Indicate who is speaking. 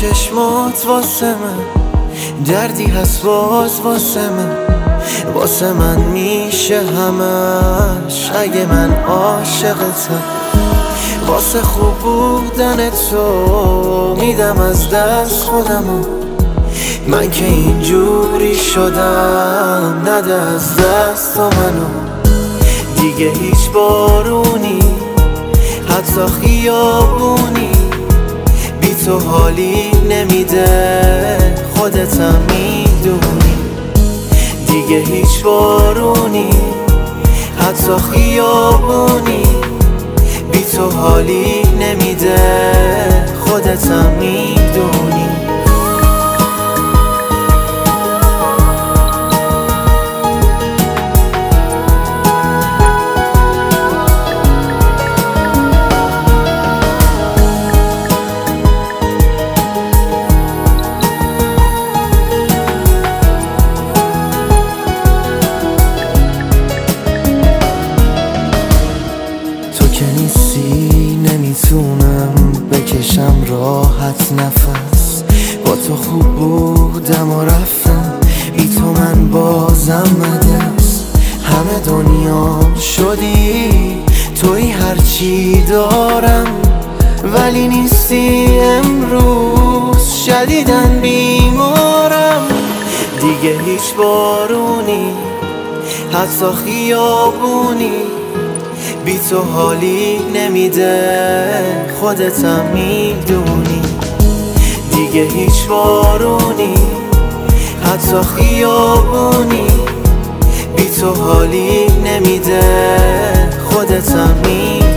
Speaker 1: چشمات واسه من دردی هست واسه من میشه همش اگه من عاشقتم. واسه خوب بودن تو میدم از دست خودمو، من که اینجوری شدم نده از دست تو منو. دیگه هیچ بارونی حتی خیابونی بی تو حالی نمیده، خودتم میدونی. دیگه هیچ بارونی حتی خیابونی بی تو حالی نمیده، خودتم میدونی. که نیستی نمیتونم بکشم راحت نفس، با تو خوب بودم و رفتم، بی تو من بازم مگس. همه دنیا شدی توی هرچی دارم، ولی نیستی امروز شدیدن بیمارم. دیگه هیچ بارونی حتی خیابونی بی تو حالی نمیده، خودتم میدونی. دیگه هیچ بارونی حتی خیابونی بی تو حالی نمیده، خودتم میدونی.